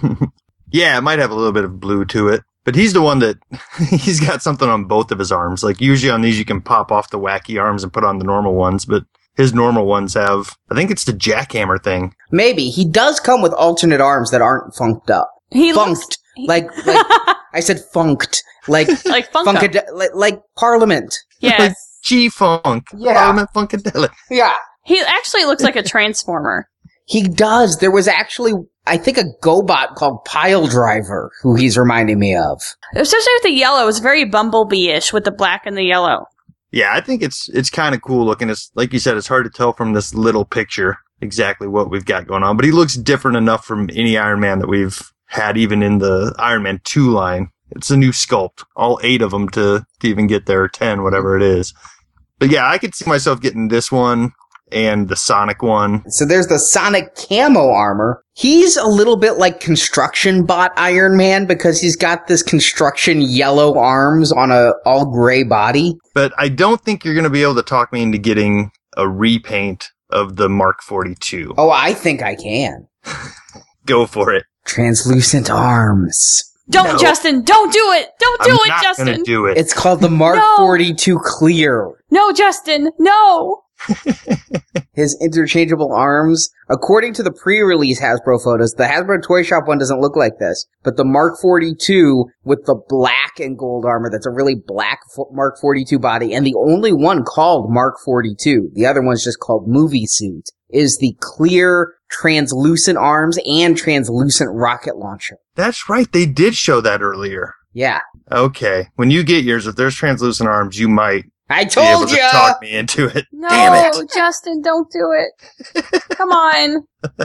Yeah, it might have a little bit of blue to it. But he's the one that, he's got something on both of his arms. Like, usually on these you can pop off the wacky arms and put on the normal ones, but his normal ones have, I think it's the jackhammer thing. Maybe. He does come with alternate arms that aren't funked up. He Funked. looks- Like, like I said funked. Like, Like Funko. funkad- like, like Parliament. Yes. G-Funk. Yeah. Parliament Funkadelic. Yeah. He actually looks like a transformer. He does. There was actually, I think, a GoBot called Pile Driver who he's reminding me of. Especially with the yellow. It's very Bumblebee-ish with the black and the yellow. Yeah, I think it's it's kind of cool looking. It's like you said, it's hard to tell from this little picture exactly what we've got going on, but he looks different enough from any Iron Man that we've had, even in the Iron Man two line. It's a new sculpt, all eight of them to, to even get there, ten, whatever it is. But yeah, I could see myself getting this one and the Sonic one. So there's the Sonic camo armor. He's a little bit like construction bot Iron Man because he's got this construction yellow arms on a all gray body. But I don't think you're going to be able to talk me into getting a repaint of the Mark forty-two. Oh, I think I can. Go for it. Translucent arms. Don't, No. Justin! Don't do it! Don't do I'm it, not Justin! going to do it. It's called the Mark No. forty-two Clear. No, Justin! No! His interchangeable arms. According to the pre-release Hasbro photos, the Hasbro Toy Shop one doesn't look like this. But the Mark forty-two with the black and gold armor, that's a really black fo- Mark forty-two body, and the only one called Mark forty-two, the other one's just called Movie Suit, is the clear, translucent arms and translucent rocket launcher. That's right. They did show that earlier. Yeah. Okay. When you get yours, if there's translucent arms, you might I be able told to ya! talk me into it. No, Damn it. Justin, don't do it. Come on.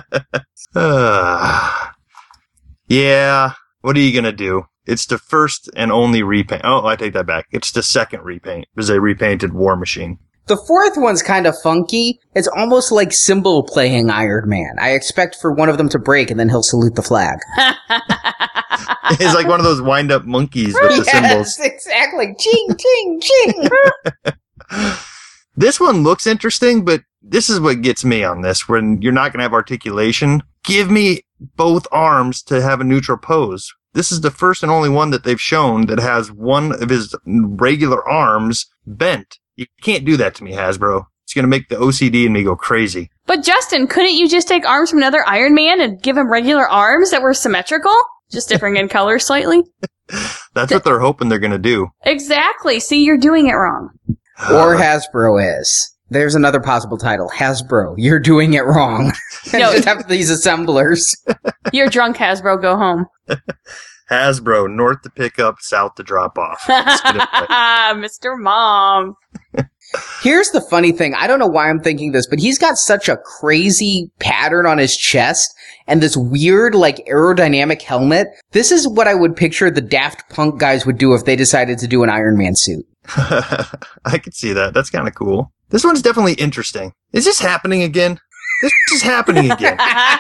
Uh, yeah. What are you going to do? It's the first and only repaint. Oh, I take that back. It's the second repaint because they repainted War Machine. The fourth one's kind of funky. It's almost like Symbol playing Iron Man. I expect for one of them to break and then he'll salute the flag. It's like one of those wind-up monkeys with the symbols. Exactly. Ching, ching, ching. This one looks interesting, but this is what gets me on this. When you're not going to have articulation, give me both arms to have a neutral pose. This is the first and only one that they've shown that has one of his regular arms bent. You can't do that to me, Hasbro. It's going to make the O C D in me go crazy. But Justin, couldn't you just take arms from another Iron Man and give him regular arms that were symmetrical? Just differing in color slightly? That's what they're hoping they're going to do. Exactly. See, you're doing it wrong. Or Hasbro is. There's another possible title. Hasbro, you're doing it wrong. No. Just have these assemblers. You're drunk, Hasbro. Go home. Hasbro, north to pick up, south to drop off. Let's get it right. Mister Mom. Here's the funny thing. I don't know why I'm thinking this, but he's got such a crazy pattern on his chest and this weird, like, aerodynamic helmet. This is what I would picture the Daft Punk guys would do if they decided to do an Iron Man suit. I could see that. That's kind of cool. This one's definitely interesting. Is this happening again? This is happening again.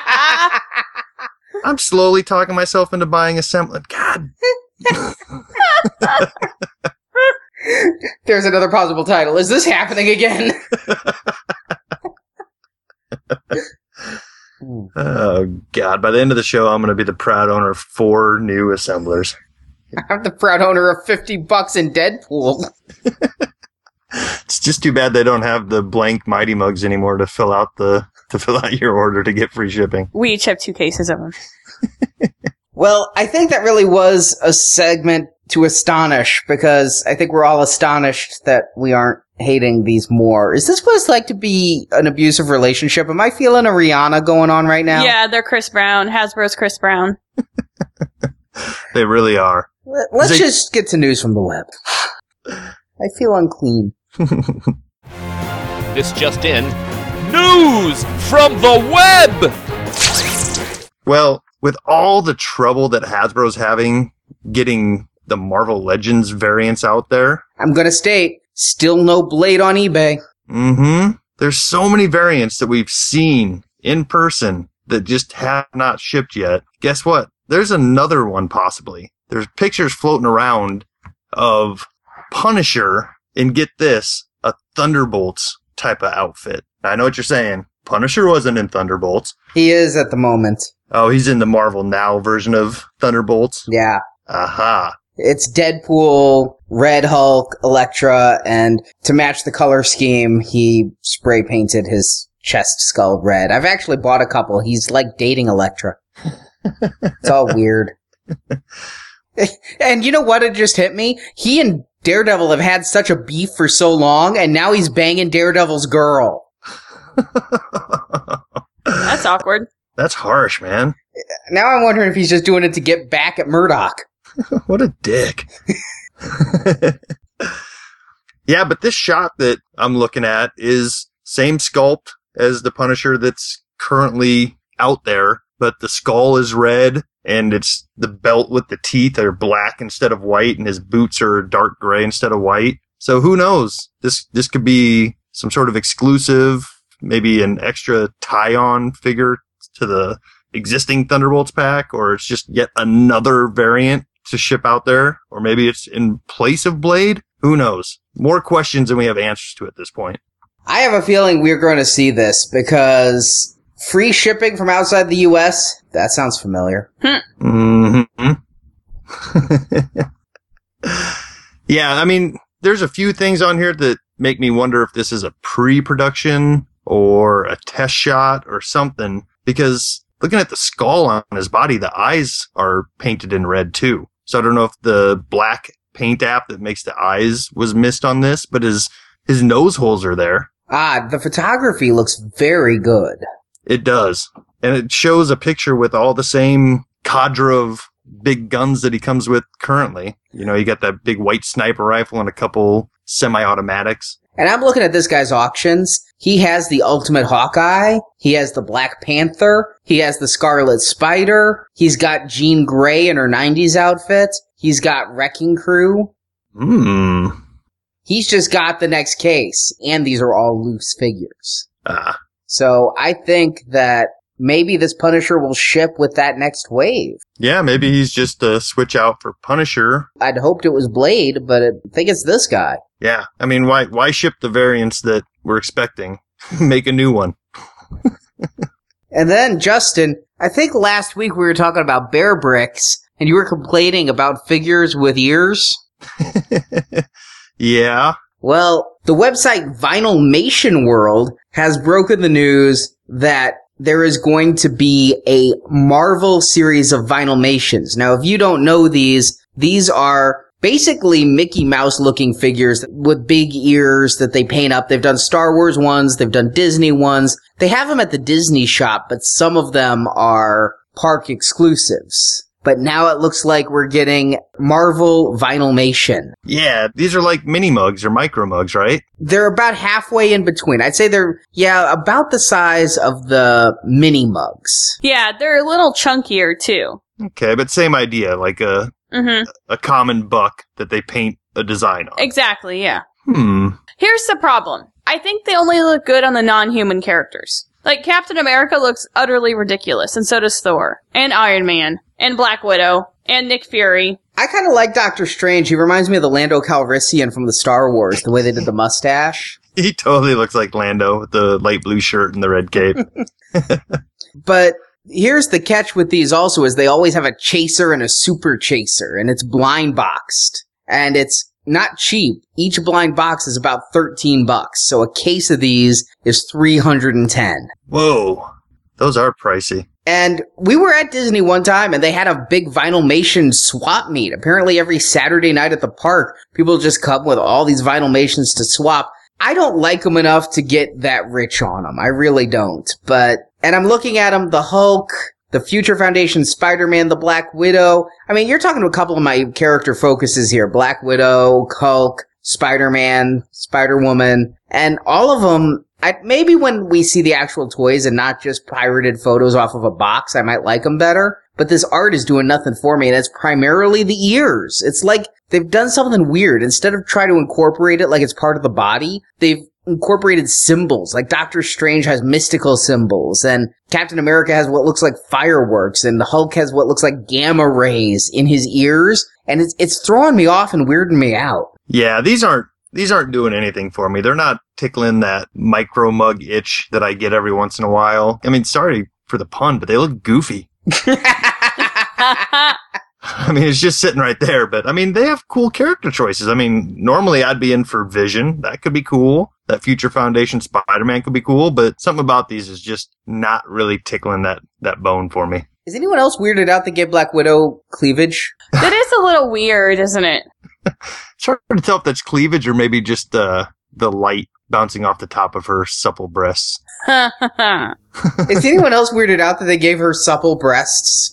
I'm slowly talking myself into buying a semblant. God. There's another possible title. Is this happening again? Oh, God. By the end of the show, I'm going to be the proud owner of four new assemblers. I'm the proud owner of fifty bucks in Deadpool. It's just too bad they don't have the blank Mighty Mugs anymore to fill out the to fill out your order to get free shipping. We each have two cases of them. Well, I think that really was a segment to astonish, because I think we're all astonished that we aren't hating these more. Is this what it's like to be an abusive relationship? Am I feeling a Rihanna going on right now? Yeah, they're Chris Brown. Hasbro's Chris Brown. They really are. Let- Let's They- just get to news from the web. I feel unclean. This just in, News from the web! Well, with all the trouble that Hasbro's having getting the Marvel Legends variants out there. I'm gonna state, still no Blade on eBay. Mm-hmm. There's so many variants that we've seen in person that just have not shipped yet. Guess what? There's another one possibly. There's pictures floating around of Punisher, and get this, a Thunderbolts type of outfit. I know what you're saying. Punisher wasn't in Thunderbolts. He is at the moment. Oh, he's in the Marvel Now version of Thunderbolts? Yeah. Aha. It's Deadpool, Red Hulk, Elektra, and to match the color scheme, he spray painted his chest skull red. I've actually bought a couple. He's like dating Elektra. It's all weird. And you know what? It just hit me. He and Daredevil have had such a beef for so long, and now he's banging Daredevil's girl. That's awkward. That's harsh, man. Now I'm wondering if he's just doing it to get back at Murdoch. What a dick. Yeah, but this shot that I'm looking at is same sculpt as the Punisher that's currently out there, but the skull is red, and it's the belt with the teeth are black instead of white, and his boots are dark gray instead of white. So who knows? This this could be some sort of exclusive, maybe an extra tie-on figure to the existing Thunderbolts pack, or it's just yet another variant to ship out there, or maybe it's in place of Blade. Who knows? More questions than we have answers to at this point. I have a feeling we're going to see this because free shipping from outside the U S, that sounds familiar. Mm-hmm. Yeah, I mean, there's a few things on here that make me wonder if this is a pre-production or a test shot or something, because looking at the skull on his body, the eyes are painted in red too. So I don't know if the black paint app that makes the eyes was missed on this, but his his nose holes are there. Ah, the photography looks very good. It does. And it shows a picture with all the same cadre of big guns that he comes with currently. You know, you got that big white sniper rifle and a couple semi-automatics. And I'm looking at this guy's auctions. He has the Ultimate Hawkeye. He has the Black Panther. He has the Scarlet Spider. He's got Jean Grey in her nineties outfit. He's got Wrecking Crew. Hmm. He's just got the next case. And these are all loose figures. Ah. So I think that maybe this Punisher will ship with that next wave. Yeah, maybe he's just a switch out for Punisher. I'd hoped it was Blade, but I think it's this guy. Yeah, I mean, why why ship the variants that we're expecting? Make a new one. And then, Justin, I think last week we were talking about Bear Bricks, and you were complaining about figures with ears. Yeah. Well, the website Vinylmation World has broken the news that there is going to be a Marvel series of Vinylmations. Now, if you don't know these, these are basically Mickey Mouse looking figures with big ears that they paint up. They've done Star Wars ones. They've done Disney ones. They have them at the Disney shop, but some of them are park exclusives. But now it looks like we're getting Marvel Vinylmation. Yeah, these are like mini mugs or micro mugs, right? They're about halfway in between. I'd say they're, yeah, about the size of the mini mugs. Yeah, they're a little chunkier too. Okay, but same idea, like a Mm-hmm. a common buck that they paint a design on. Exactly, yeah. Hmm. Here's the problem. I think they only look good on the non-human characters. Like, Captain America looks utterly ridiculous, and so does Thor, and Iron Man, and Black Widow, and Nick Fury. I kind of like Doctor Strange. He reminds me of the Lando Calrissian from the Star Wars, the way they did the mustache. He totally looks like Lando with the light blue shirt and the red cape. But here's the catch with these also is they always have a chaser and a super chaser, and it's blind boxed. And it's not cheap. Each blind box is about thirteen bucks. So a case of these is three hundred ten. Whoa. Those are pricey. And we were at Disney one time, and they had a big Vinylmation swap meet. Apparently every Saturday night at the park, people just come with all these Vinylmations to swap. I don't like them enough to get that rich on them. I really don't. But, and I'm looking at them, the Hulk, the Future Foundation Spider-Man, the Black Widow. I mean, you're talking to a couple of my character focuses here. Black Widow, Hulk, Spider-Man, Spider-Woman. And all of them, I, maybe when we see the actual toys and not just pirated photos off of a box, I might like them better. But this art is doing nothing for me, and it's primarily the ears. It's like they've done something weird. Instead of trying to incorporate it like it's part of the body, they've incorporated symbols. Like Doctor Strange has mystical symbols, and Captain America has what looks like fireworks, and the Hulk has what looks like gamma rays in his ears, and it's it's throwing me off and weirding me out. Yeah, these aren't these aren't doing anything for me. They're not tickling that micro mug itch that I get every once in a while. I mean, sorry for the pun, but they look goofy. I mean, it's just sitting right there, but I mean, they have cool character choices. I mean, normally I'd be in for Vision. That could be cool. That Future Foundation Spider-Man could be cool, but something about these is just not really tickling that, that bone for me. Is anyone else weirded out to get Black Widow cleavage? That is a little weird, isn't it? It's hard to tell if that's cleavage or maybe just uh, the light bouncing off the top of her supple breasts. Is anyone else weirded out that they gave her supple breasts?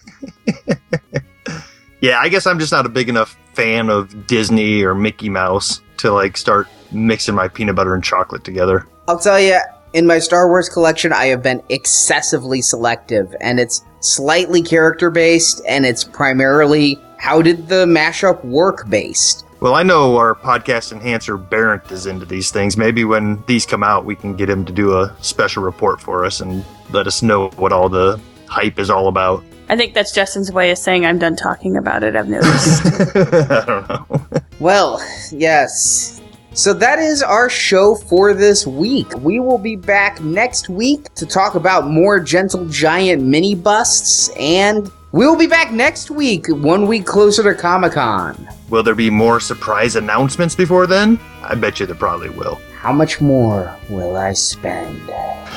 Yeah, I guess I'm just not a big enough fan of Disney or Mickey Mouse to like start mixing my peanut butter and chocolate together. I'll tell you, in my Star Wars collection, I have been excessively selective, and it's slightly character-based, and it's primarily how did the mashup work based. Well, I know our podcast enhancer Barrett is into these things. Maybe when these come out, we can get him to do a special report for us and let us know what all the hype is all about. I think that's Justin's way of saying I'm done talking about it, I've noticed. I don't know. Well, yes. So that is our show for this week. We will be back next week to talk about more Gentle Giant mini busts, and we'll be back next week, one week closer to Comic-Con. Will there be more surprise announcements before then? I bet you there probably will. How much more will I spend?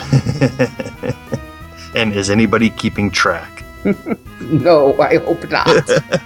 And is anybody keeping track? No, I hope not.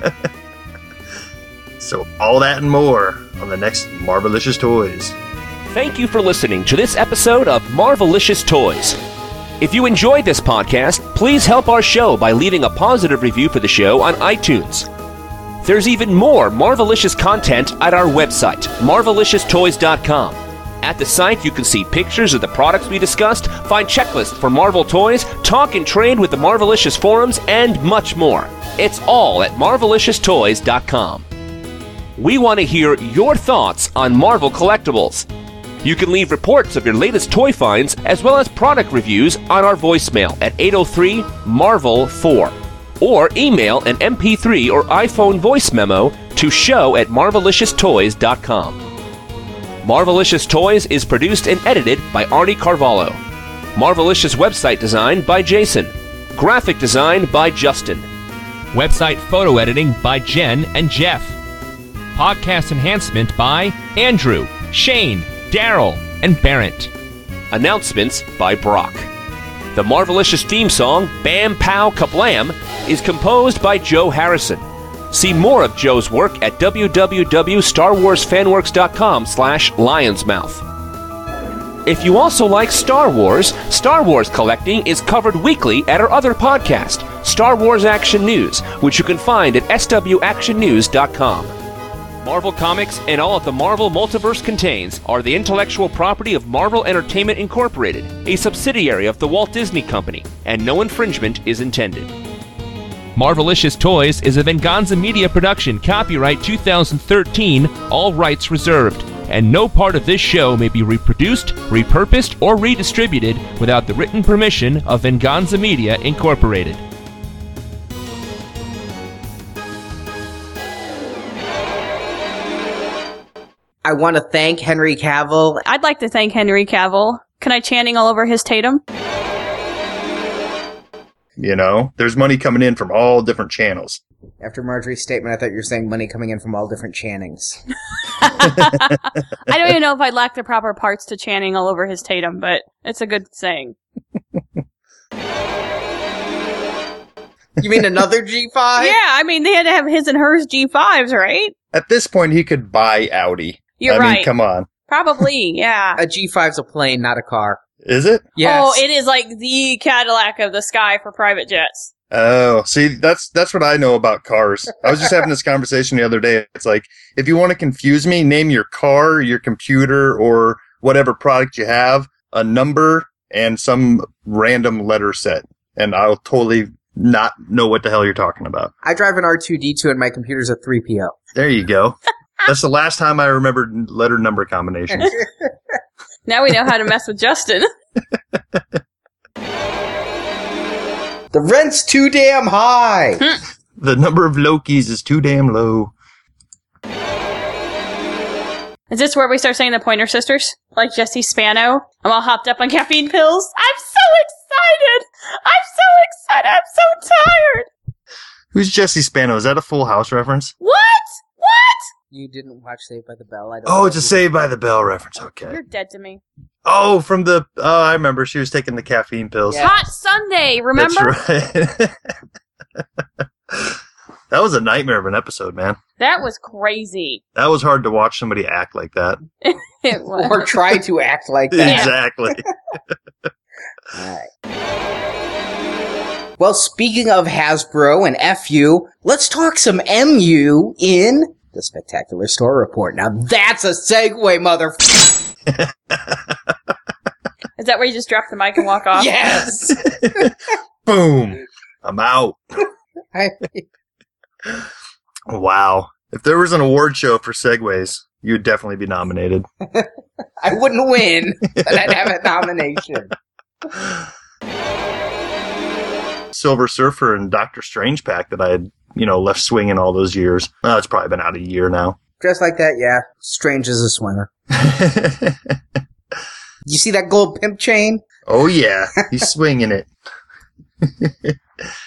So all that and more on the next Marvelicious Toys. Thank you for listening to this episode of Marvelicious Toys. If you enjoyed this podcast, please help our show by leaving a positive review for the show on iTunes. There's even more Marvelicious content at our website, marvelicious toys dot com. At the site, you can see pictures of the products we discussed, find checklists for Marvel toys, talk and trade with the Marvelicious forums, and much more. It's all at marvelicious toys dot com. We want to hear your thoughts on Marvel collectibles. You can leave reports of your latest toy finds as well as product reviews on our voicemail at eight oh three Marvel four. Or email an M P three or iPhone voice memo to show at marvelicious toys dot com. Marvelicious Toys is produced and edited by Arnie Carvalho. Marvelicious website design by Jason. Graphic design by Justin. Website photo editing by Jen and Jeff. Podcast enhancement by Andrew, Shane, Daryl, and Barrett. Announcements by Brock. The Marvelicious theme song, Bam Pow Kablam, is composed by Joe Harrison. See more of Joe's work at w w w dot star wars fan works dot com slash lionsmouth. If you also like Star Wars, Star Wars collecting is covered weekly at our other podcast, Star Wars Action News, which you can find at s w action news dot com. Marvel Comics and all that the Marvel Multiverse contains are the intellectual property of Marvel Entertainment Incorporated, a subsidiary of the Walt Disney Company, and no infringement is intended. Marvelicious Toys is a Venganza Media production, copyright two thousand thirteen, all rights reserved, and no part of this show may be reproduced, repurposed, or redistributed without the written permission of Venganza Media Incorporated. I want to thank Henry Cavill. I'd like to thank Henry Cavill. Can I chanting all over his Tatum? You know, there's money coming in from all different channels. After Marjorie's statement, I thought you were saying money coming in from all different Channings. I don't even know if I'd lack the proper parts to chanting all over his Tatum, but it's a good saying. You mean another G five? Yeah, I mean, they had to have his and hers G fives, right? At this point, he could buy Audi. You're I right. mean, come on. Probably, yeah. A G five's a plane, not a car. Is it? Yes. Oh, it is like the Cadillac of the sky for private jets. Oh, see, that's that's what I know about cars. I was just having this conversation the other day. It's like, if you want to confuse me, name your car, your computer, or whatever product you have. a number and some random letter set, and I'll totally not know what the hell you're talking about. I drive an R two D two and my computer's a three P O. There you go. That's the last time I remembered letter number combinations. Now we know how to mess with Justin. The rent's too damn high. The number of Lokis is too damn low. Is this where we start saying the Pointer Sisters? Like Jesse Spano? I'm all hopped up on caffeine pills. I'm so excited! I'm so excited! I'm so tired! Who's Jesse Spano? Is that a Full House reference? What? What? You didn't watch Saved by the Bell? I don't Oh, know. it's a Saved by the Bell reference. Okay. You're dead to me. Oh, from the... Oh, I remember. She was taking the caffeine pills. Yeah. Hot Sunday, remember? That's right. That was a nightmare of an episode, man. That was crazy. That was hard to watch somebody act like that. It was. Or try to act like that. Exactly. All right. Well, speaking of Hasbro and F U, let's talk some M U in the Spectacular Store Report. Now that's a segue, mother... Is that where you just drop the mic and walk off? Yes! Boom. I'm out. I, Wow. If there was an award show for segues, you'd definitely be nominated. I wouldn't win, but I'd have a nomination. Silver Surfer and Doctor Strange pack that I had, you know, left swinging all those years. Oh, it's probably been out a year now. Dressed like that, yeah. Strange as a swimmer. You see that gold pimp chain? Oh, yeah. He's swinging it.